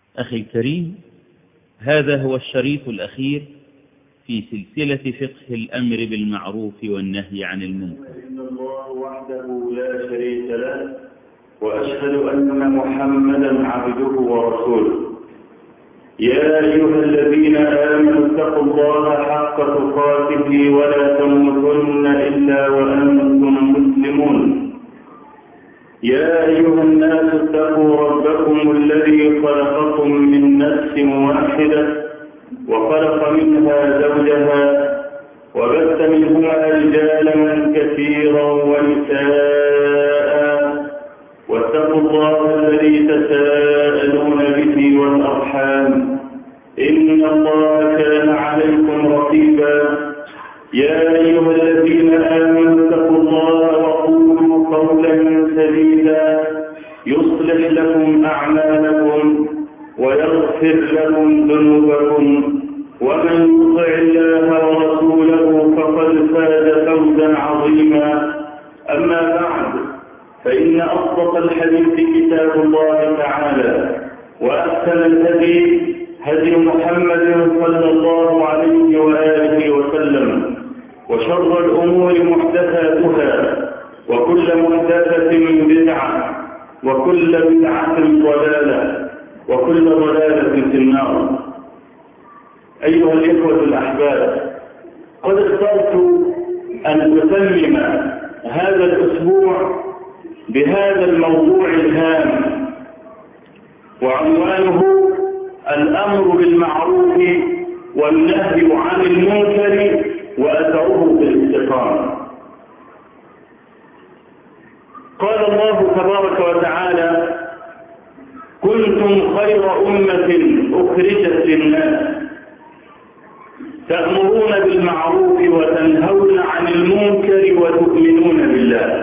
أخي الكريم، هذا هو الشريط الأخير في سلسلة فقه الأمر بالمعروف والنهي عن المنكر. إن الله وحده لا شريك له، وأشهد أن محمدا عبده ورسوله. يا أيها الذين آمنوا اتقوا الله حق تقاته ولا تموتن إلا وأنتم مسلمون. يا أيها الناس اتقوا ربكم الذي خلقكم من نفس واحدة وخلق منها زوجها وبث منهما رجالا كثيرا ونساء، واتقوا الله الذي تساءلون به والأرحام إن الله كان عليكم رقيبا. يا أيها الذين آمنوا اتقوا الله وقولوا قولا سديدا يصلح لكم أعمالكم ويغفر لكم ذنوبكم، ومن يطع الله ورسوله فقد فاز فوزا عظيما. أما بعد، فإن أصدق الحديث كتاب الله تعالى، وأحسن الهدي هدي محمد صلى الله عليه وآله وسلم، وشر الأمور محدثاتها، وكل محدثة بدعة، وكل بدعة ضلالة، وكل ضلالة في النار. أيها الإخوة الأحباب، قد اخترت أن أتمم هذا الأسبوع بهذا الموضوع الهام، وعنوانه الأمر بالمعروف والنهي عن المنكر وأثره في الاستقامة. قال الله تبارك وتعالى: كنتم خير أمة أخرجت للناس تأمرون بالمعروف وتنهون عن المنكر وتؤمنون بالله.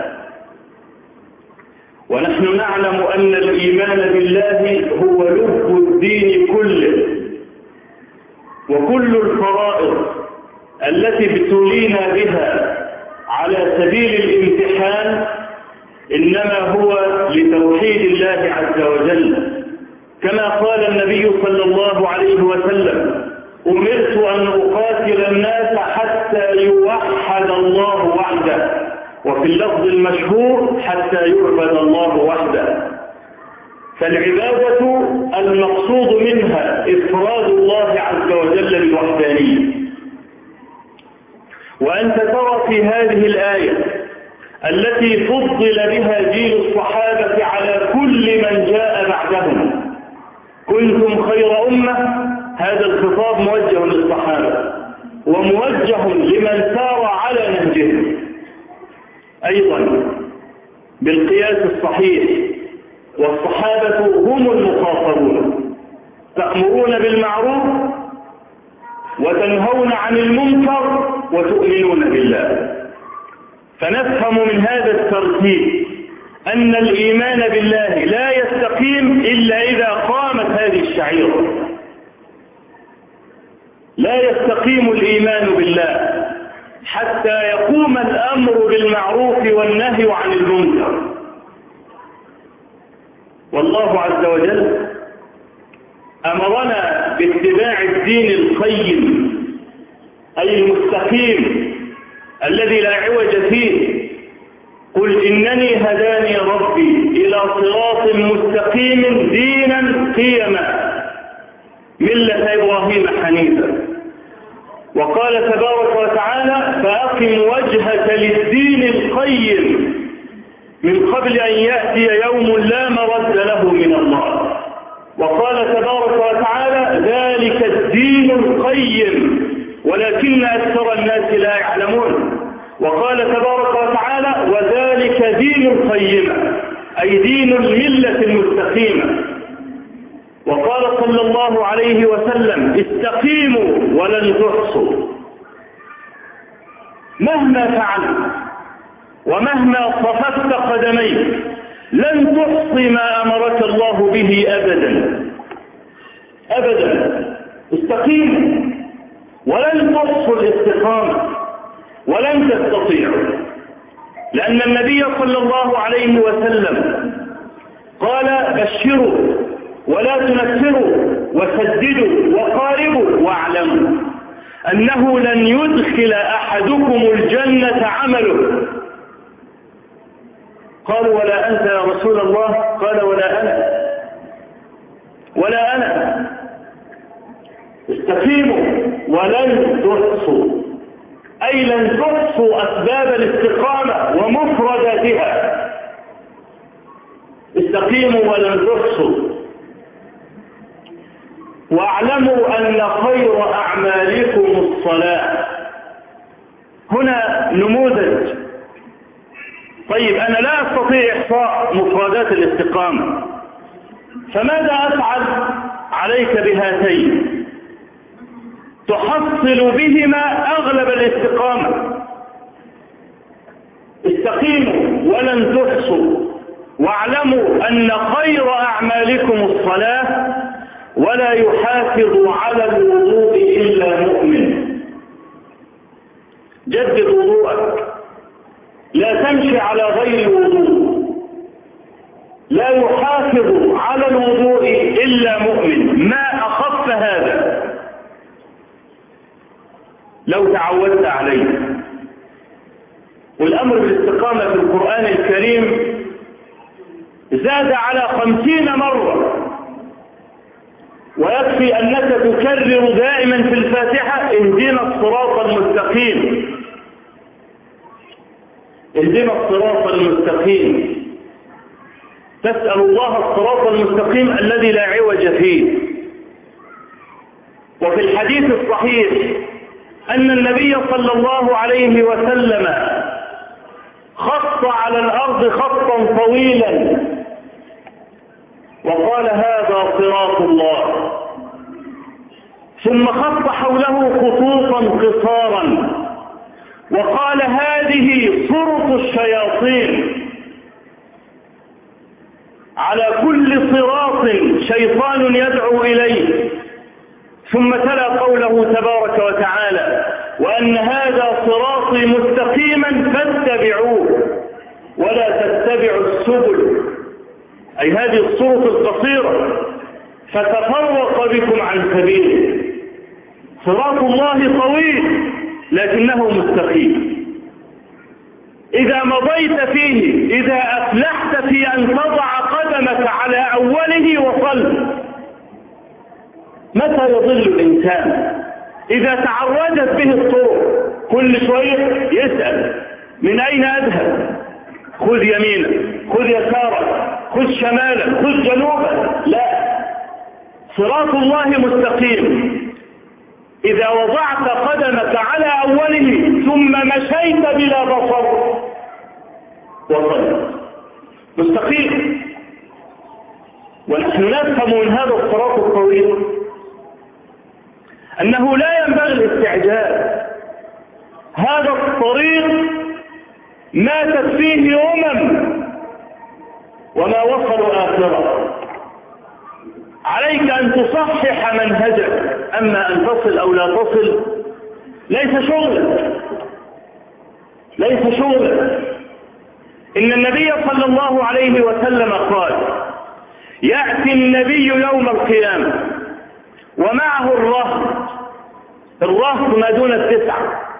ونحن نعلم أن الإيمان بالله هو لب الدين كله، وكل الفرائض التي ابتلينا بها على سبيل الامتحان إنما هو لتوحيد الله عز وجل، كما قال النبي صلى الله عليه وسلم: أمرت أن أقاتل الناس حتى يوحد الله وحده، وفي اللفظ المشهور: حتى يعبد الله وحده. فالعبادة المقصود منها إفراد الله عز وجل بالوحدانية. وأنت ترى في هذه الآية التي فضل بها جيل الصحابة على كل من جاء بعدهم: كنتم خير أمة. هذا الخطاب موجه للصحابة وموجه لمن سار على نهجهم. أيضا بالقياس الصحيح، والصحابة هم المخاطبون، تأمرون بالمعروف وتنهون عن المنكر وتؤمنون بالله. فنفهم من هذا الترتيب أن الإيمان بالله لا يستقيم إلا إذا قامت هذه الشعيرة. لا يستقيم الإيمان بالله حتى يقوم الأمر بالمعروف والنهي عن المنكر. والله عز وجل أمرنا باتباع الدين القيم، أي المستقيم الذي لا عوج فيه. قل إنني هداني ربي إلى صراط مستقيم دينا قيما ملة إبراهيم حنيفا. وقال تبارك وتعالى: فأقم وجهك للدين القيم من قبل أن يأتي يوم لا مرد له من الله. وقال تبارك وتعالى: ذلك الدين القيم ولكن أكثر الناس لا يعلمون. وقال تبارك وتعالى: وذلك دين القيمة، أي دين الملة المستقيمة. وقال صلى الله عليه وسلم: استقيموا ولن تحصوا. مهما فعلت ومهما صففت قدميك لن تحصي ما أمرك الله به أبدا أبدا. استقيموا ولن تحصوا الاستقامة، ولن تستطيعوا، لأن النبي صلى الله عليه وسلم قال: بشروا ولا تنفروا وسددوا وقاربوا واعلموا أنه لن يدخل أحدكم الجنة عمله. قالوا ولا أنت يا رسول الله؟ قال ولا أنا ولا أنا. استقيموا ولن تحصوا، أي لن تحصوا أسباب الاستقامة ومفرداتها. استقيموا ولن تحصوا. واعلموا أن خير أعمالكم الصلاة. هنا نموذج. طيب أنا لا أستطيع إحصاء مفردات الاستقامة، فماذا أفعل؟ عليك بهاتين تحصل بهما أغلب الاستقامة. استقيموا ولن تحصوا، واعلموا أن خير أعمالكم الصلاة، ولا يحافظ على الوضوء إلا مؤمن. جدد وضوءك، لا تمشي على غير وضوء. لا يحافظ على الوضوء إلا مؤمن. ما أخف هذا لو تعودت عليه. والأمر بالاستقامة في القرآن الكريم زاد على 50 مرة، ويكفي أنك تكرر دائما في الفاتحة اهدنا الصراط المستقيم، اهدنا الصراط المستقيم. تسأل الله الصراط المستقيم الذي لا عوج فيه. وفي الحديث الصحيح أن النبي صلى الله عليه وسلم خط على الأرض خطا طويلا وقال هذا صراط الله، ثم خط حوله خطوطا قصارا وقال هذه صرط الشياطين. على كل صراط شيطان يدعو إليه. ثم تلا قوله تبارك وتعالى وأن هذا صراطي مستقيما فاتبعوه ولا تتبعوا السبل، أي هذه الصورة القصيرة فتفرق بكم عن سبيله. صراط الله طويل لكنه مستقيم. إذا مضيت فيه، إذا أفلحت في أن تضع قدمك على أوله وصل. متى يضل الإنسان؟ إذا تعرجت به الطرق، كل شوية يسأل من أين أذهب؟ خذ يمينا، خذ يسارا، خذ شمالا، خذ جنوبا. لا، صراط الله مستقيم. إذا وضعت قدمك على أوله ثم مشيت بلا بصر وصلت. مستقيم. ونحن نفهم من هذا الصراط الطويل أنه لا ينبغي الاستعجال. هذا الطريق ماتت فيه وما وصلوا آخرة. عليك أن تصحح منهجك، أما أن تصل أو لا تصل ليس شغلك. إن النبي صلى الله عليه وسلم قال يأتي النبي يوم القيامة ومعه الرهط ما دون 9،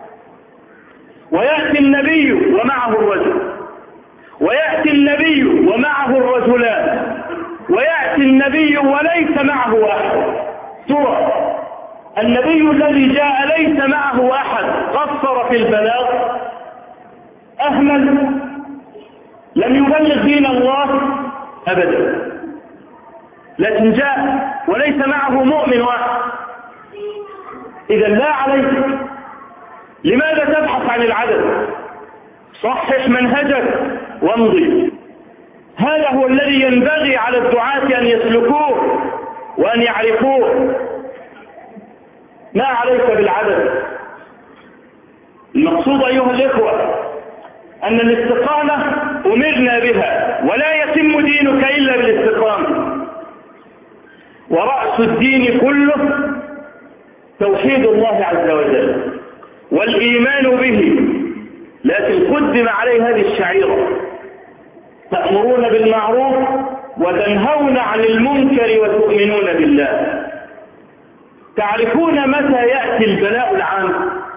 ويأتي النبي ومعه الرجل، ويأتي النبي ومعه الرجلان، ويأتي النبي وليس معه أحد. ترى النبي الذي جاء ليس معه أحد قصر في البلاغ، أهمل، لم يبلغ دين الله أبدا، لكن جاء وليس معه مؤمن واحد. إذا لا عليك. لماذا تبحث عن العدد؟ صحح منهجك وامضي. هذا هو الذي ينبغي على الدعاة أن يسلكوه وأن يعرفوه. ما عليك بالعدد. المقصود أيها الإخوة أن الاستقامة أمرنا بها، ولا يتم دينك إلا بالاستقامة. ورأس الدين كله توحيد الله عز وجل والإيمان به، لكن قدم عليه هذه الشعيرة: تأمرون بالمعروف وتنهون عن المنكر وتؤمنون بالله. تعرفون متى يأتي البلاء العام؟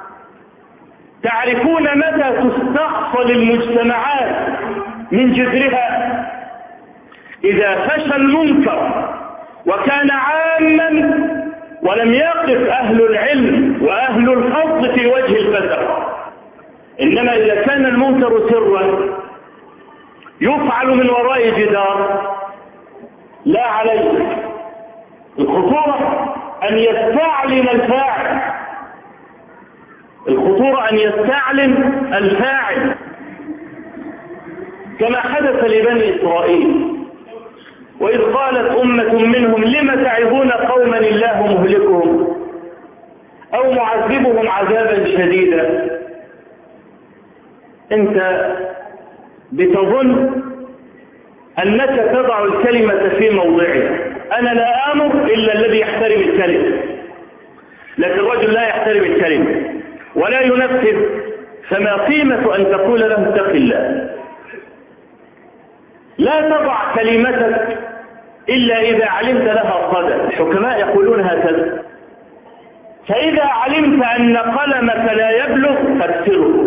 تعرفون متى تستأصل المجتمعات من جذرها؟ إذا فشى المنكر وكان عاما ولم يقف أهل العلم وأهل الفضل في وجه الفتر. إنما إذا كان المنكر سرا يفعل من وراء جدار لا عليه، الخطورة أن يستعلن الفاعل، الخطورة أن يستعلن الفاعل، كما حدث لبني إسرائيل وإذ قالت أمة منهم لم تعظون قوما الله مهلكهم أو معذبهم عذابا شديدا. أنت بتظن أنك تضع الكلمة في موضعها. أنا لا آمر إلا الذي يحترم الكلمة، لكن الرجل لا يحترم الكلمة ولا ينفذ، فما قيمة أن تقول له اتق الله؟ لا تضع كلمتك إلا إذا علمت لها صدى. الحكماء يقولون هكذا: فإذا علمت أن قلمك لا يبلغ فاكسره،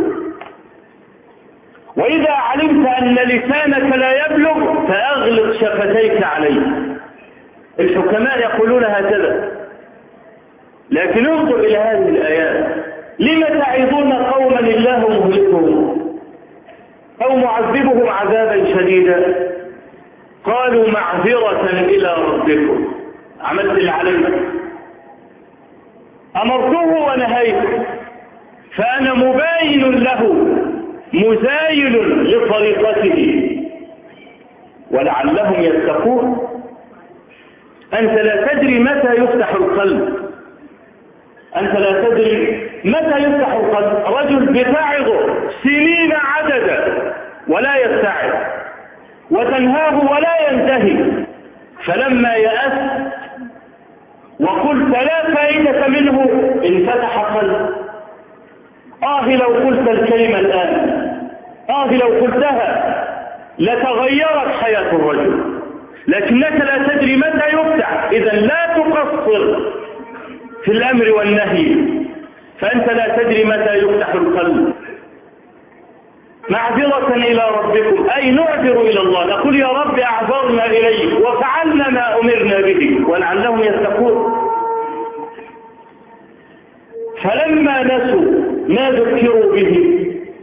وإذا علمت أن لسانك لا يبلغ فأغلق شفتيك عليه. الحكماء يقولون هكذا. لكن انظر إلى هذه الآيات: لم تعظون قوما الله مهلكهم أو معذبهم عذابا شديدا قالوا معذرة إلى ربكم. عملت اللي عليك، أمرته ونهيته، فأنا مباين له مزايل لطريقته ولعلهم يتقون. أنت لا تدري متى يفتح القلب، أنت لا تدري متى يفتح القلب. رجل بتعظه سنين عددا ولا يتعظ، وتنهاه ولا ينتهي، فلما يأست وقلت لا فائدة منه انفتح قلبه. لو قلت الكلمة الآن، لو قلتها لتغيرت حياة الرجل، لكنك لا تدري متى يفتح. إذا لا تقصر في الأمر والنهي، فأنت لا تدري متى يفتح القلب. معذرة إلى ربكم، أي نعذر إلى الله، نقول يا رب أعذرنا إليك وفعلنا ما أمرنا به ولعلهم يتقون. فلما نسوا ما ذكروا به،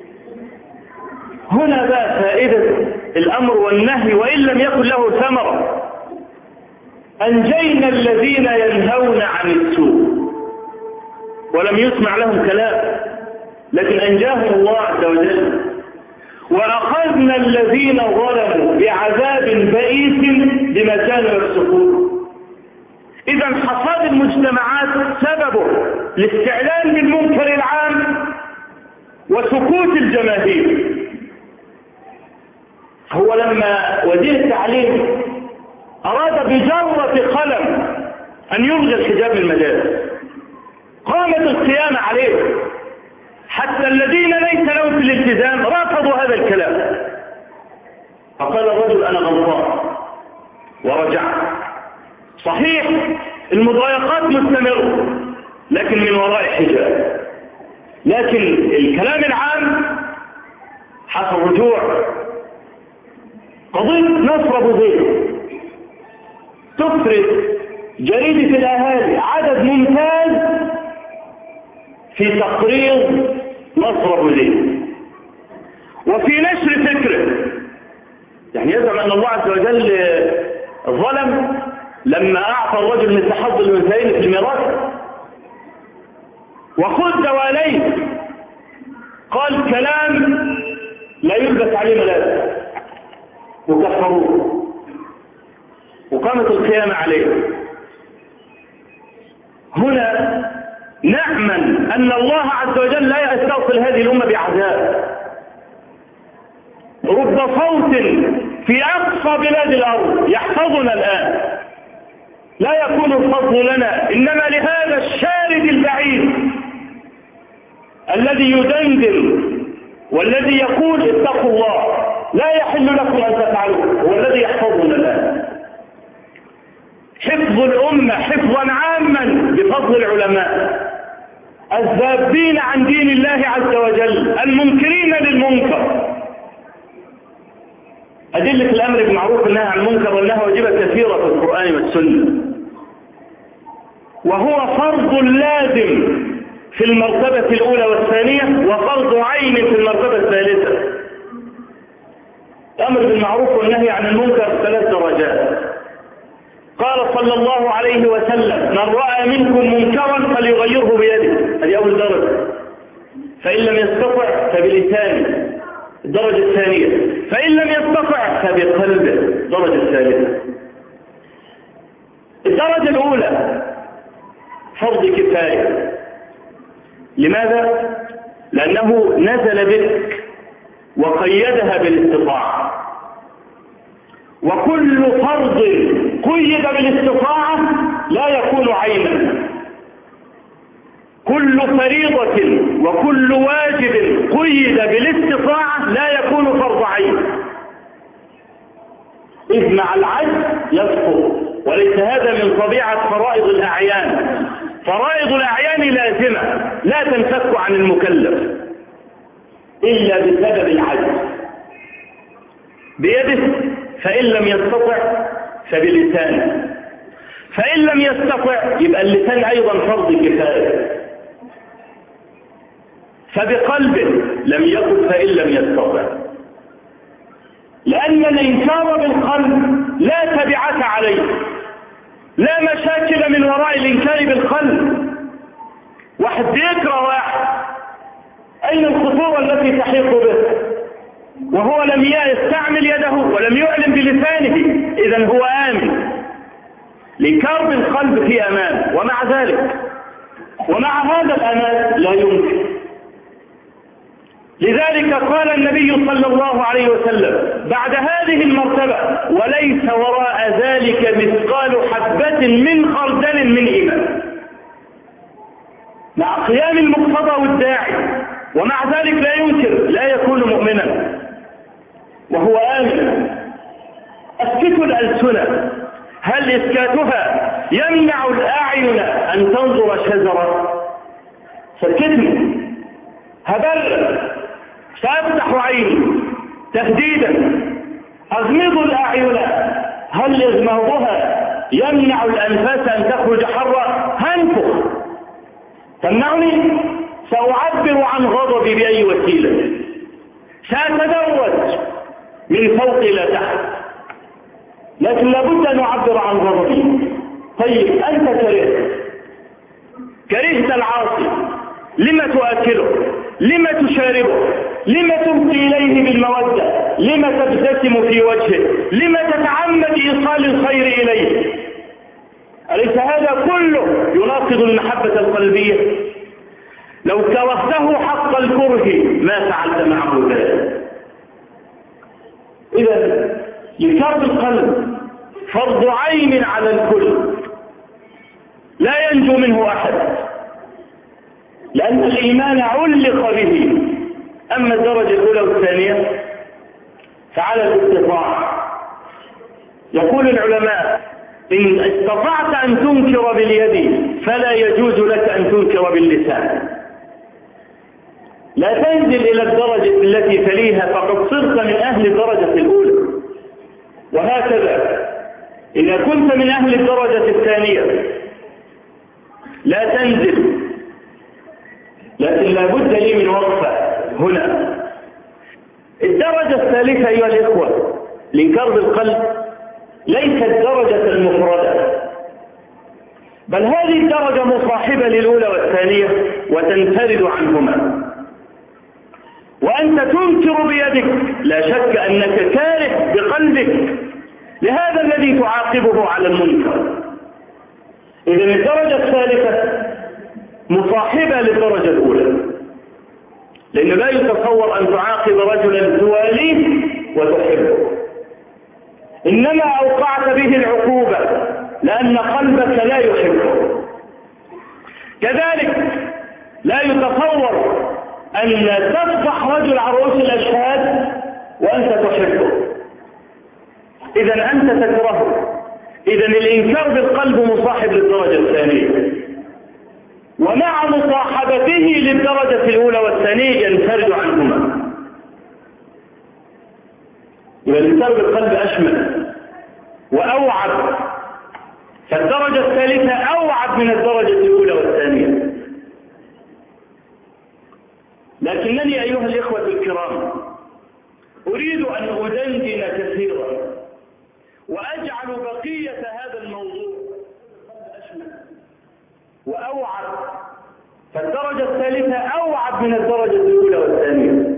هنا بقى فائدة الأمر والنهي وإن لم يكن له ثمرة. أنجينا الذين ينهون عن السوء ولم يسمع لهم كلام، لكن أنجاهم الله عز وجل. وأخذنا الذين ظلموا بعذاب بئيس بما كانوا يفسقون. إذا حصاد المجتمعات سببه الاستعلان بالمنكر العام وسكوت الجماهير. هو لما وزير التعليم أراد بجرة قلم أن يلغي الحجاب من المدارس، قامت القيامة عليه، حتى الذين ليس لهم في الالتزام رفضوا هذا الكلام. فقال الرجل أنا غلطان ورجعت. صحيح المضايقات مستمرة لكن من وراء حجاب، لكن الكلام العام حصل رجوع. قضية نصر أبو زيد تفرد جريدة الأهالي عدد ممتاز في تقرير نصر أبو زيد وفي نشر فكره. يعني يزعم أن الله عز وجل ظلم لما أعطى الرجل من تحض الأنثيين في الميراث. وخذ دواليه قال كلام لا يلبس عليه ملابس وكفروه، وقامت القيامة عليه. هنا نأمن أن الله عز وجل لا يستوصل هذه الأمة بعذاب. رب صوت في أقصى بلاد الأرض يحفظنا الآن، لا يكون الفضل لنا إنما لهذا الشارد البعيد الذي يدندن والذي يقول اتقوا الله. لا يحل لكم أن تفعلوا، هو الذي يحفظنا الآن. حفظ الأمة حفظا عاما بفضل العلماء الذابين عن دين الله عز وجل المنكرين للمنكر. أدلة الأمر بالمعروف والنهي عن المنكر وأنها واجبة كثيرة في القرآن والسنة، وهو فرض لازم في المرتبة الأولى والثانية، وفرض عين في المرتبة الثالثة. الأمر بالمعروف والنهي عن المنكر 3 درجات. قال صلى الله عليه وسلم: من رأى منكم منكرا فليغيره بيده، هذه أول درجة. فإن لم يستطع فبلسانه، الدرجة الثانية. فإن لم يستطع فبقلبه، الدرجة الثالثة. الدرجة الأولى فرض كفاية. لماذا؟ لأنه نزل بك وقيدها بالاستطاعة، وكل فرض قيد بالاستطاعة لا يكون عينا. كل فريضة وكل واجب قيد بالاستطاعة لا يكون فرض عين، إذ مع العجز يسقط، وليس هذا من طبيعة فرائض الأعيان. فرائض الأعيان لازمة لا تنفك عن المكلف إلا بسبب العجز. بيده، فإن لم يستطع فبلسانه، فإن لم يستطع يبقى اللسان أيضا فرض كفاية، فبقلبه لم يكن فإن لم يستطع، لأن الإنكار بالقلب لا تبعة عليه، لا مشاكل من وراء الإنكار بالقلب. واحد يكره واحد، أين الخطورة التي تحيط به؟ وهو لم يستعمل يده ولم يعلم بلسانه، إذن هو آمن. الإنكار بالقلب في أمان، ومع ذلك ومع هذا الأمان لا يمكن. لذلك قال النبي صلى الله عليه وسلم بعد هذه المرتبة: وليس وراء ذلك مثقال حبة من خردل من إيمان. مع قيام المقتضى والداعي، ومع ذلك لا ينكر، لا يكون مؤمنا وهو آمن. اسكتوا الألسنة، هل إسكاتها يمنع الأعين أن تنظر شجرة؟ سكتني، هبل، سأفتح عيني تهديدا، أغمض الأعين، هل إغماضها يمنع الأنفاس أن تخرج حرة؟ هنفخ، تمنعني؟ سأعبر عن غضبي بأي وسيلة، سأتدرج من فوق إلى تحت، لكن لابد أن أعبر عن غضبي. طيب أنت كرهت العاصي، لما تؤكله؟ لما تشاربه؟ لما تمضي إليه بالمودة؟ لما تبتسم في وجهه؟ لما تتعمد إيصال الخير إليه؟ أليس هذا كله يناقض المحبة القلبية؟ لو كرهته حق الكره ما فعلت معه ذلك. إذا إنكار القلب فرض عين على الكل، لا ينجو منه أحد، لأن الإيمان علق به. أما الدرجة الأولى والثانية فعلى الاستطاعة. يقول العلماء: إن استطعت أن تنكر باليد فلا يجوز لك أن تنكر باللسان. لا تنزل إلى الدرجة التي تليها فقد صرت من أهل الدرجة الأولى، وهكذا إذا كنت من أهل الدرجة الثانية لا تنزل. لكن لا بد لي من وقفة هنا. الدرجة الثالثة أيها الإخوة، الإنكار بالقلب ليست درجة المفردة، بل هذه الدرجة مصاحبة للأولى والثانية وتنفرد عنهما. وأنت تنكر بيدك، لا شك أنك كاره بقلبك لهذا الذي تعاقبه على المنكر. إذن الدرجة الثالثة مصاحبة للدرجة الأولى، لأنه لا يتصور أن تعاقب رجلا تواليه وتحبه، إنما أوقعت به العقوبة لأن قلبك لا يحبه. كذلك لا يتصور أن تفضح رجل على رؤوس الأشهاد وأنت تحبه، إذا أنت تكرهه. إذا الإنكار بالقلب مصاحب للدرجة الثانية، ومع مصاحبته للدرجة الأولى والثانية ينفرد عنهما. والإنكار بالقلب أشمل وأوعد، فالدرجة الثالثة أوعد من الدرجة الأولى والثانية. لكنني أيها الإخوة الكرام أريد أن أدندن كثيرا وأجعل بقية هذا الموضوع أشمل وأوعد، فالدرجة الثالثة أوعد من الدرجة الأولى والثانية.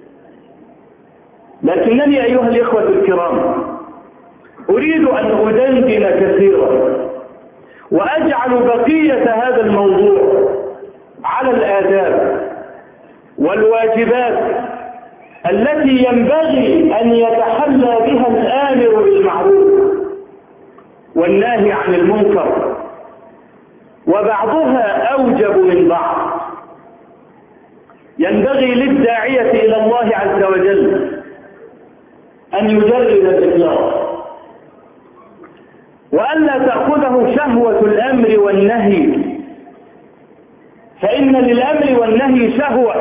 لكنني أيها الإخوة الكرام أريد أن أدندن كثيرا وأجعل بقية هذا الموضوع على الآداب والواجبات التي ينبغي أن يتحلى بها الآمر بالمعروف والناهي عن المنكر، وبعضها أوجب من بعض. ينبغي للداعية إلى الله عز وجل أن يجرد الإخلاص، وألا تأخذه شهوة الأمر والنهي، فإن للأمر والنهي شهوة،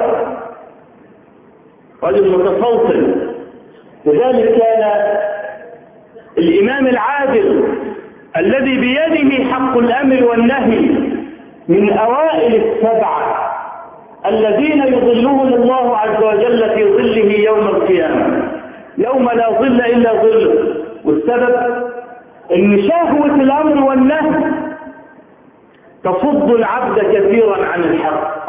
رجل متسلطن. لذلك كان الإمام العادل الذي بيده حق الأمر والنهي من أوائل السبعة الذين يظلهم الله عز وجل في ظله يوم القيامة، يوم لا ظل إلا ظله. والسبب إن شهوة الأمر والنهي تصد العبد كثيرا عن الحق.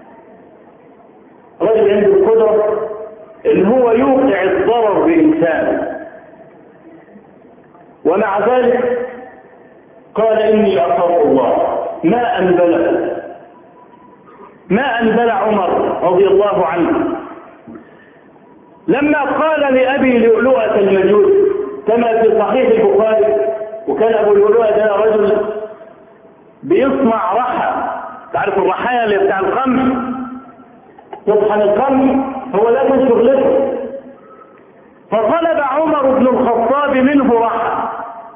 رجل عنده القدرة إن هو يوقع الضرر بإنسان، ومع ذلك قال إني أخاف الله. ما أنبل عمر رضي الله عنه لما قال لأبي لؤلؤة المجوس كما في صحيح البخاري، وكان أبو لؤلؤة ده رجل بيصنع رحى، تعرف الرحايا اللي بتاع القمح، يطحن القمح، هو لا شغلته. فطلب عمر بن الخطاب منه رحى،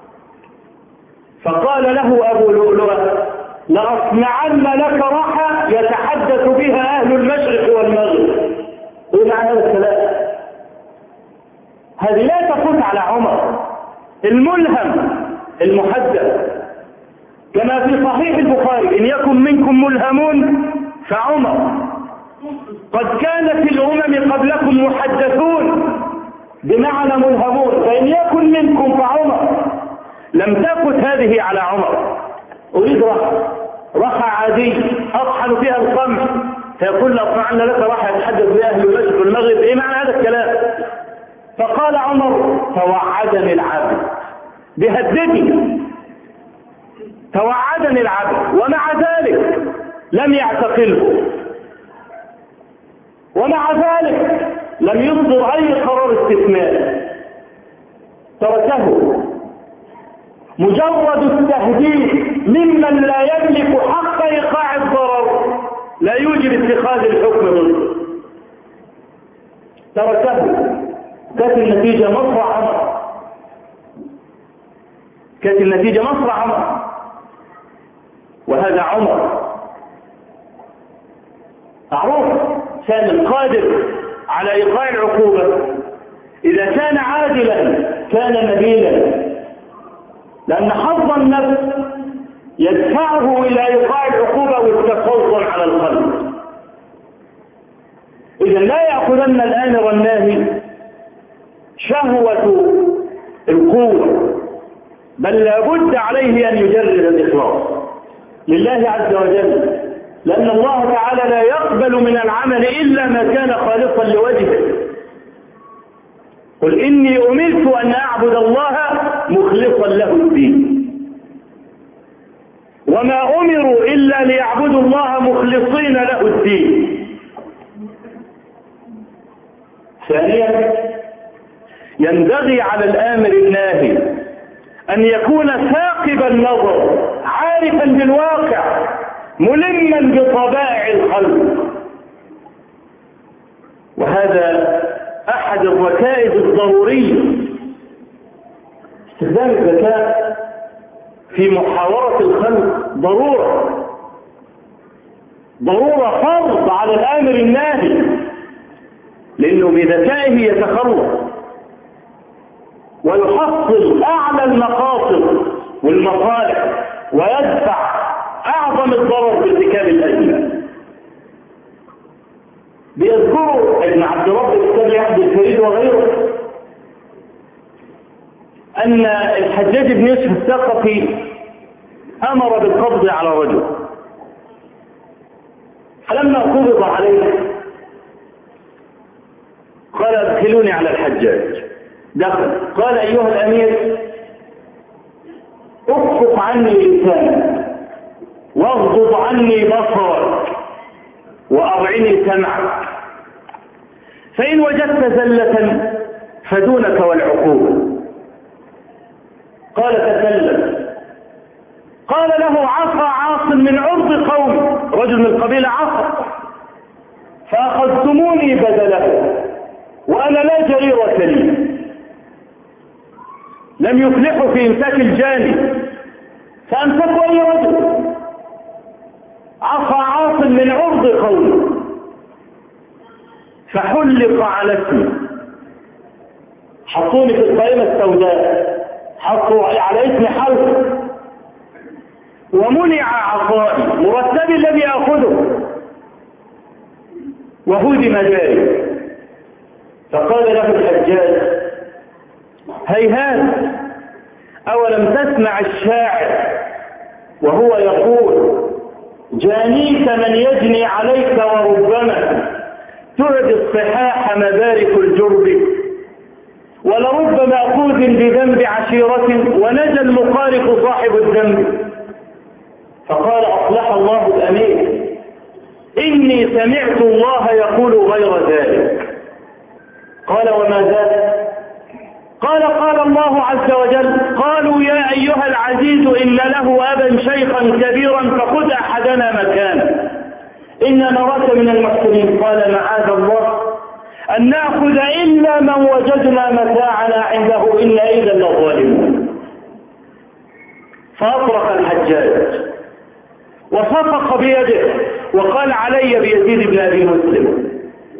فقال له أبو لؤلؤة لأصنعن لك رحى يتحدث بها أهل المشرق والمغرب. إيه معنى الكلام؟ هذه لا تفوت على عمر، الملهم المحدث، كما في صحيح البخاري إن يكن منكم ملهمون فعمر، قد كان في الأمم قبلكم محدثون بمعنى ملهمون، فإن يكن منكم فعمر. لم تفت هذه على عمر. أريد رحى عادي أطحن فيها القمح، فيقول لأصنعن لك رحى يتحدث بها أهل المشرق والمغرب. إيه معنى هذا الكلام؟ فقال عمر توعدني العبد، بهددني توعدني العبد، ومع ذلك لم يعتقله، ومع ذلك لم يصدر أي قرار استثناء، تركه. مجرد التهديد ممن لا يملك حق إيقاع الضرر لا يوجب اتخاذ الحكم ضده، تركه. كانت النتيجة مصرع عمر، كانت النتيجة مصرع عمر. وهذا عمر معروف كان القادر على إيقاع العقوبة، إذا كان عادلا كان نبيلا، لأن حظ النفس يدفعه إلى إيقاع العقوبة والتفضل على القلب. إذا لا يأخذن الآمر والناهي شهوة القوة، بل لابد عليه أن يجرد الإخلاص لله عز وجل، لأن الله تعالى لا يقبل من العمل إلا ما كان خالصا لوجهه. قل إني أمرت أن أعبد الله مخلصا له الدين، وما أمروا إلا ليعبدوا الله مخلصين له الدين. ثانيا ينبغي على الآمر الناهي أن يكون ثاقب النظر، عارفا بالواقع، ملما بطبائع الخلق. وهذا أحد أحد الركائز الضرورية. استخدام الذكاء في محاورة الخلق ضرورة فرض على الآمر الناهي، لأنه بذكائه يتخلص ويحصل أعلى المقاصد والمصالح ويدفع أعظم الضرر بارتكاب الأدنى. بيذكروا ابن عبد رب الكتاب عبد الفريد وغيره أن الحجاج بن يوسف الثقفي أمر بالقبض على رجل، فلما قبض عليه قال ادخلوني على الحجاج. دخل قال أيها الأمير اكف عني لسانك واغضض عني بصرك وأرعني سمعك، فإن وجدت زلة فدونك والعقوبة. قال تسلم. قال له عصى عاص من عرض قوم، رجل من القبيلة عصى، فأخذتموني بدله وأنا لا جريرة لي، لم يفلحوا في إمساك الجاني فأمسكوا أي رجل. عصى عاص من عرض قوم فحلق على اسمي، حطوني في القائمة السوداء، حطوا على اسم حلق، ومنع عطائي مرتبي الذي أخذه وهدم داري. فقال له الحجاج هيهات، أولم تسمع الشاعر وهو يقول جانيك من يجني عليك وربما تعدي الصحاح مبارك الجرب، ولرب مأخوذ بذنب عشيرة ونجا المقارف صاحب الذنب. فقال أصلح الله الأمير إني سمعت الله يقول غير ذلك. قال وما ذلك؟ قال قال الله عز وجل قالوا يا أيها العزيز إن له أبا شيخا كبيرا فخذ أحدنا مكانه إنا نراك من المحسنين. قال معاذ الله أن نأخذ إلا من وجدنا متاعنا عنده إنا إذا لظالمون. فأطرق الحجاج وصفق بيده وقال علي بيزيد بن أبي مسلم،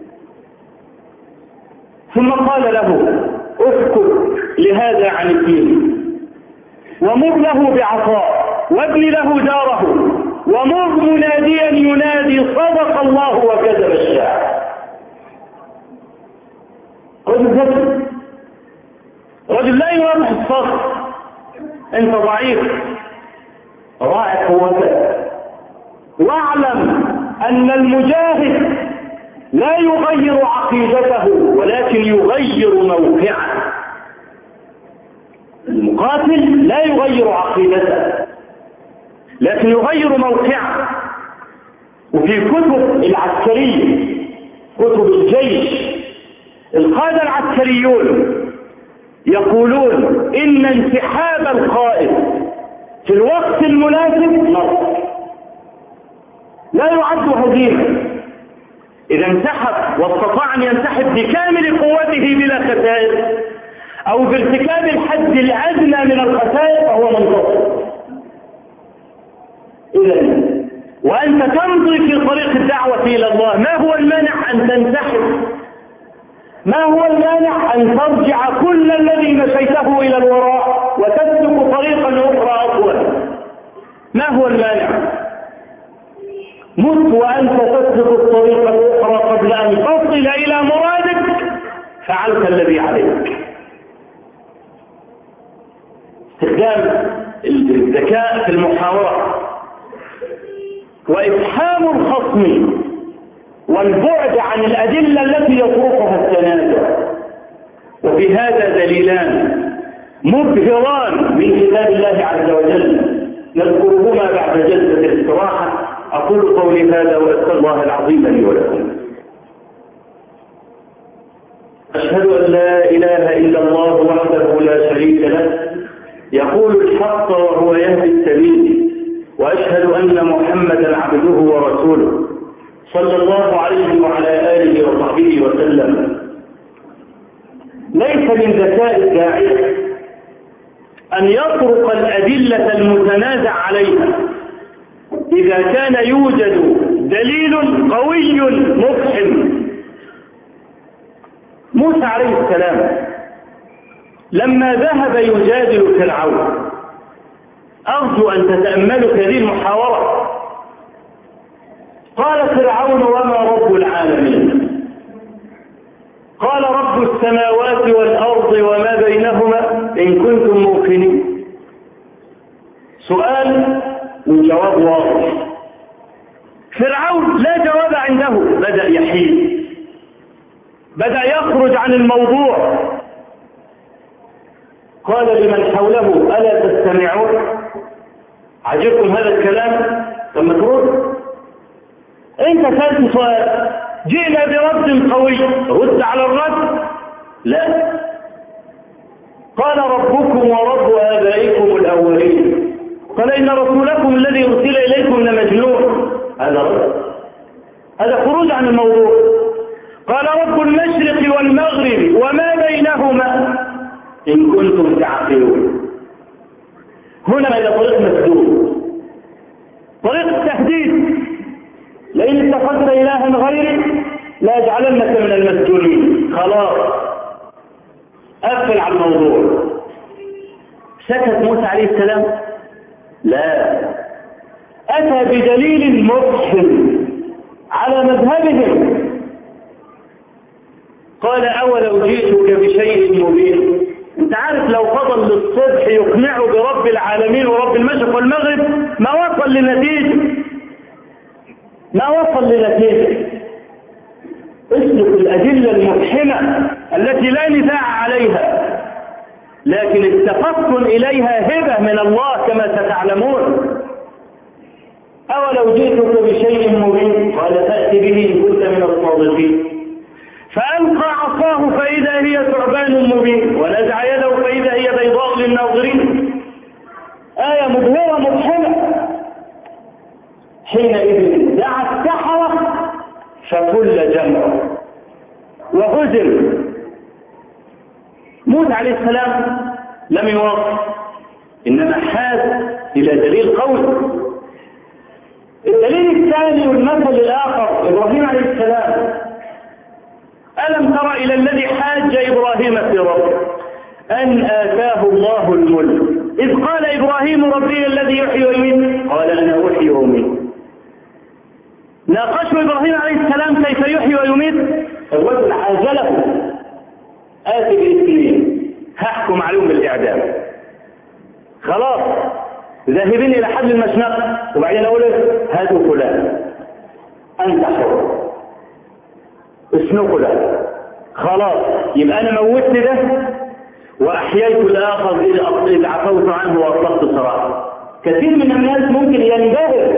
ثم قال له اسكت لهذا عن الدين ومر له بعطاء وابن له داره ومر مناديا ينادي صدق الله وكذب الشاعر. رجل ذكي، رجل لا يواضح الصخر، انت ضعيف راعي قوتك، واعلم ان المجاهد لا يغير عقيدته ولكن يغير موقعه. المقاتل لا يغير عقيدته لكن يغير موقعه. وفي كتب العسكرية كتب الجيش القادة العسكريون يقولون إن انسحاب القائد في الوقت المناسب نصر، لا يعد هزيمة. إذا انسحب واستطاع أن ينسحب بكامل قوته بلا خسائر أو بارتكاب الحد الأدنى من الخسائر فهو منتصر. إذا وأنت تمضي في طريق الدعوة إلى الله، ما هو المانع أن تنسحب؟ ما هو المانع أن ترجع كل الذي مشيته إلى الوراء وتسلك طريقا أخرى أطول؟ ما هو المانع؟ مت وأنت تسلك الطريق الأخرى قبل أن تصل إلى مرادك، فعلت الذي عليك. استخدام الذكاء في المحاورة وإفحام الخصم والبعد عن الأدلة التي يطرقها التنازع. وفي هذا دليلان مبهران من كتاب الله عز وجل نذكرهما بعد جلسة الاستراحة. أقول قولي هذا وأسأل الله العظيم لي ولكم. أشهد أن لا إله إلا الله وحده لا شريك له يقول الحق وهو يهدي السبيل، وأشهد أن محمدا عبده ورسوله صلى الله عليه وعلى آله وصحبه وسلم. ليس من ذكاء الداعية أن يطرق الأدلة المتنازع عليها إذا كان يوجد دليل قوي مفحم. موسى عليه السلام لما ذهب يجادل فرعون، أرجو أن تتأملوا هذه المحاورة. قال فرعون: وما رب العالمين؟ قال: رب السماوات والأرض وما بينهما إن كنتم موقنين. سؤال وجواب واضح. فرعون لا جواب عنده، بدأ يحيد، بدأ يخرج عن الموضوع. قال لمن حوله: ألا تستمعون؟ عجبكم هذا الكلام؟ ثم ترد. انت سألت سؤال، جئنا برد قوي، رد على الرد. لا. قال: ربكم ورب آبائكم الأولين. قال: إن رسولكم الذي أرسل إليكم لمجنون. هذا رد، هذا خروج عن الموضوع. قال: رب المشرق والمغرب وما بينهما إن كنتم تعقلون. هنا إلى طريق مسدود، طريق تهديد. لئن اتخذت إلها غيري لأجعلنك من المسجونين. خلاص، قفل على الموضوع. سكت موسى عليه السلام؟ لا، أتى بدليل مفحم على مذهبهم. قال: أولو جئتك بشيء مبين. انت عارف لو فضل للصبح يقنعه برب العالمين ورب المشرق والمغرب ما وصل لنتيجة، ما وصل لنتيجة. اسلك الأدلة المفحمة التي لا نزاع عليها، لكن استفدتم إليها هبة من الله كما ستعلمون. أولو جئتك بشيء مبين؟ قال: تأتي به إن كنت من الصادقين. فألقى عصاه فإذا هي ثعبان مبين، ونزع يده فإذا هي بيضاء للناظرين. آية مبهرة مفحمة. حينئذ دعا السحرة فكل جمع وهزم. موسى عليه السلام لم يوقف، إنما حاز إلى دليل قوي. الدليل الثاني والمثل الآخر إبراهيم عليه السلام. ألم تر إلى الذي حاج إبراهيم في ربه أن آتاه الله الملك إذ قال إبراهيم: ربي الذي يحيي ويميت. قال: أنا أحيي وأميت. ناقشه إبراهيم عليه السلام كيف يحيي ويميت. الرجل عاجله: آتي بالاثنين، هحكم عليهم بالإعدام. خلاص، ذاهبين إلى حد المشنقة، وبعدين أقول: هاتوا فلان، أنت حر، اسنقوا له. خلاص، يبقى أنا موتت ده وأحييت الآخر إذ عفوت عنه وأطلقت سراحه. كثير من الناس ممكن ينبهر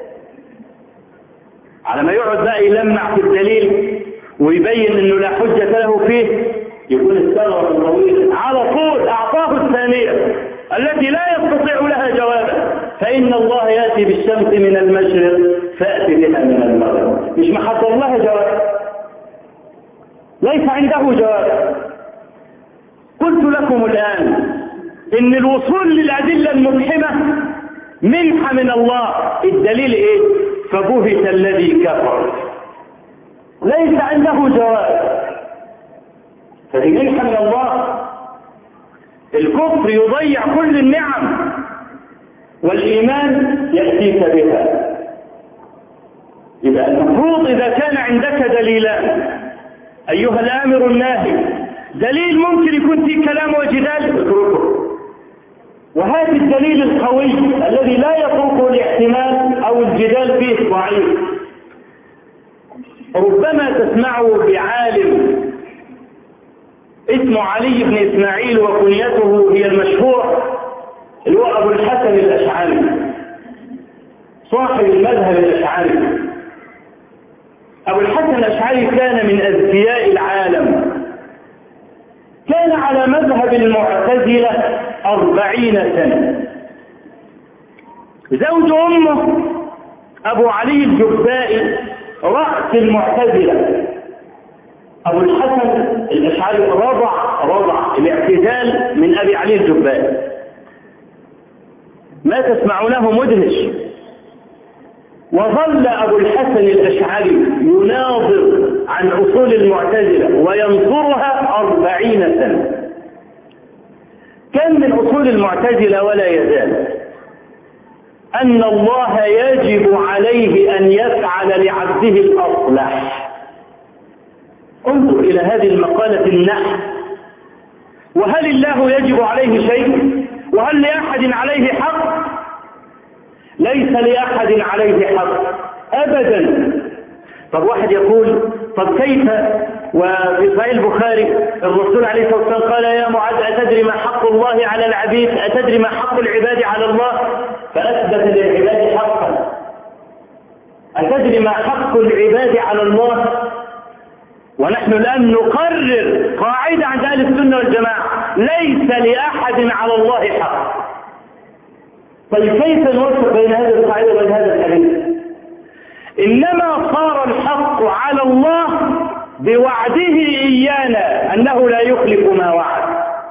على ما يقعد بقى يلمع في الدليل ويبين انه لا حجة له فيه، يكون استغرب طويل. على طول اعطاه الثانية التي لا يستطيع لها جوابا، فإن الله يأتي بالشمس من المشرق فأتي بها من المغرب. مش محضر لها جواب، ليس عنده جواب. قلت لكم الآن إن الوصول للأدلة المفحمة منحة من الله. الدليل إيه؟ فبهت الذي كفر، ليس عنده جواب. فهي منحة من الله. الكفر يضيع كل النعم، والإيمان يأتيك بها. يبقى المفروض إذا كان عندك دليلان أيها الآمر الناهي، دليل ممكن يكون فيه كلام وجدال، اتركه، وهذا الدليل القوي الذي لا يتركه الاحتمال أو الجدال فيه ضعيف. ربما تسمعه بعالم اسمه علي بن إسماعيل وكنيته هي المشهورة، اللي هو أبو الحسن الأشعري، صاحب المذهب الأشعري. أبو الحسن الأشعري كان من أذكياء العالم، كان على مذهب المعتزلة 40 سنة. زوج أمه أبو علي الجبائي رأس المعتزلة، أبو الحسن الأشعري رضع الاعتزال من أبي علي الجبائي. ما تسمعونه مدهش. وظل أبو الحسن الأشعري يناظر عن أصول المعتزلة وينصرها 40 سنة. كان من أصول المعتزلة ولا يزال أن الله يجب عليه أن يفعل لعبده الأصلح. انظر إلى هذه المقالة النحو. وهل الله يجب عليه شيء؟ وهل لأحد عليه حق؟ ليس لأحد عليه حق أبدا. طب واحد يقول طب كيف؟ وفي صحيح البخاري الرسول عليه الصلاة والسلام قال يا معاذ أتدري ما حق الله على العبيد؟ أتدري ما حق العباد على الله؟ فأثبت للعباد حقا. أتدري ما حق العباد على الله؟ ونحن الآن نقرر قاعدة عند أهل السنة والجماعة ليس لأحد على الله حق. طيب كيف نوفق بين هذه القاعدة وبين هذا الحديث؟ إنما صار الحق على الله بوعده إيانا أنه لا يخلف ما وعد،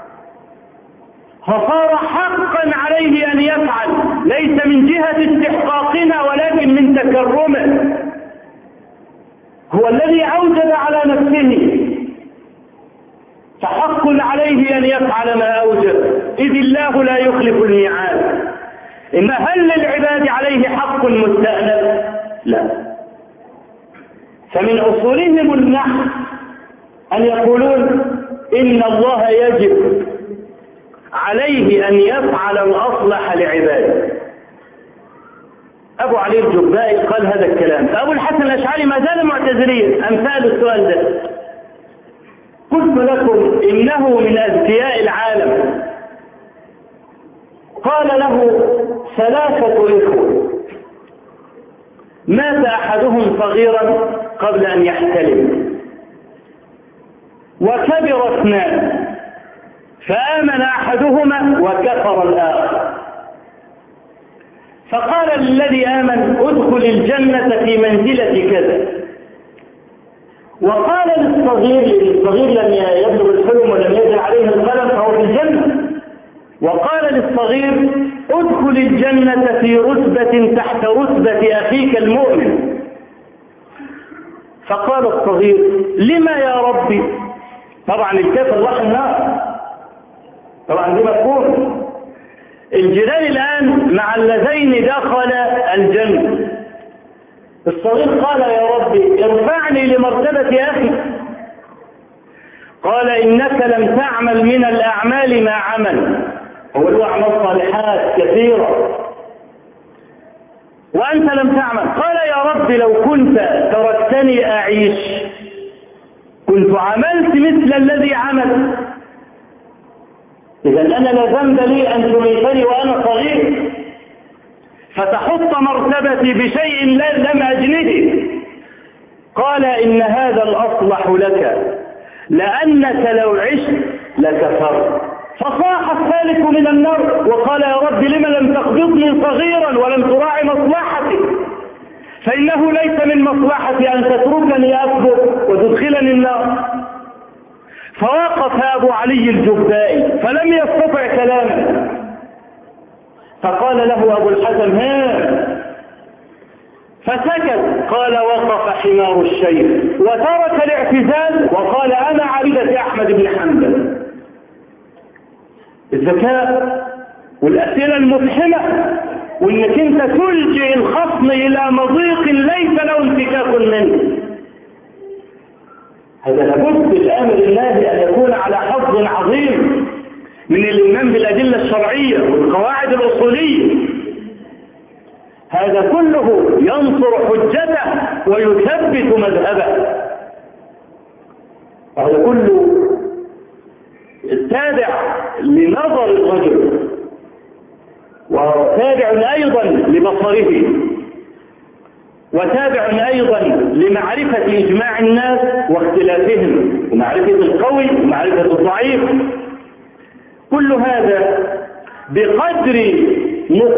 فصار حقا عليه أن يفعل، ليس من جهة استحقاقنا ولكن من تكرمه. هو الذي أوجب على نفسه، فحق عليه أن يفعل ما أوجب، إذ الله لا يخلف الميعاد. إما هل للعباد عليه حق مستأنف؟ لا. فمن أصولهم النحو أن يقولون إن الله يجب عليه أن يفعل الأصلح لعباده. أبو علي الجبائي قال هذا الكلام، فأبو الحسن الأشعري ما زال معتزليا. أمثال السؤال ده قلت لكم إنه من أذكياء العالم. قال له 3 إخوة، مات أحدهم صغيرا قبل أن يحتلم، وكبر 2، فآمن أحدهما وكفر الآخر. فقال الذي آمن ادخل الجنة في منزلة كذا، وقال للصغير، الصغير لم يبلغ الحلم ولم يجري عليه القلم فهو في الجنة، وقال للصغير ادخل الجنة في رتبة تحت رتبة أخيك المؤمن. فقال الصغير لما يا ربي؟ طبعا الكافر راح النار، طبعا دي مفهوم. الجدال الآن مع اللذين دخل الجنة. الصغير قال يا ربي ارفعني لمرتبة أخي. قال إنك لم تعمل من الأعمال ما عمل، هو له أعمال صالحات كثيرة وأنت لم تعمل. قال يا رب لو كنت تركتني أعيش كنت عملت مثل الذي عمل، إذا أنا لا ذنب لي أن تميتني وأنا صغير فتحط مرتبتي بشيء لم أجنده. قال إن هذا الأصلح لك لأنك لو عشت لكفرت. فصاح الثالث من النار وقال يا رب لم لم تقبضني صغيرا ولم تراعي مصلحتي؟ فإنه ليس من مصلحتي أن تتركني أكبر وتدخلني النار. فوقف أبو علي الجبائي فلم يستطع كلامه، فقال له أبو الحسن ها، فسكت. قال وقف حمار الشيخ وترك الاعتزال وقال أنا عبيدة أحمد بن حنبل. الذكاء والأسئلة المفحمة، وإنك أنت تلجئ الخصم إلى مضيق ليس له انفكاك منه. هذا لابد لأمر الله أن يكون على حظ عظيم من الإيمان بالأدلة الشرعية والقواعد الأصولية. هذا كله ينصر حجته ويثبت مذهبه. هذا كله تابع لنظر الرجل وتابع أيضا لبصره وتابع أيضا لمعرفة إجماع الناس واختلافهم ومعرفة القوي ومعرفة الضعيف. كل هذا بقدر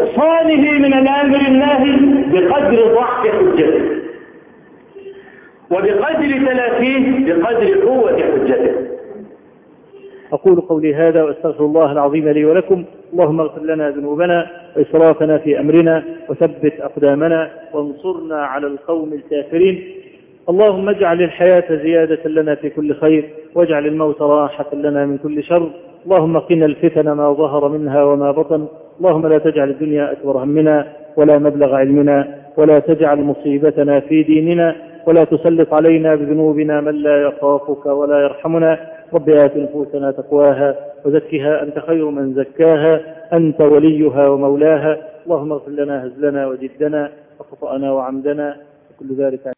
نقصانه من الأمر الناهي بقدر ضعف حجته. وبقدر تلافيه بقدر قوة حجته. أقول قولي هذا وأستغفر الله العظيم لي ولكم. اللهم اغفر لنا ذنوبنا وإسرافنا في أمرنا وثبت أقدامنا وانصرنا على القوم الكافرين. اللهم اجعل الحياة زيادة لنا في كل خير واجعل الموت راحة لنا من كل شر. اللهم قنا الفتن ما ظهر منها وما بطن. اللهم لا تجعل الدنيا أكبر همنا ولا مبلغ علمنا ولا تجعل مصيبتنا في ديننا ولا تسلط علينا بذنوبنا من لا يخافك ولا يرحمنا. رب آت نفوسنا تقواها وزكها أنت خير من زكاها أنت وليها ومولاها. اللهم اغفر لنا هزلنا وجدنا وخطأنا وعمدنا وكل ذلك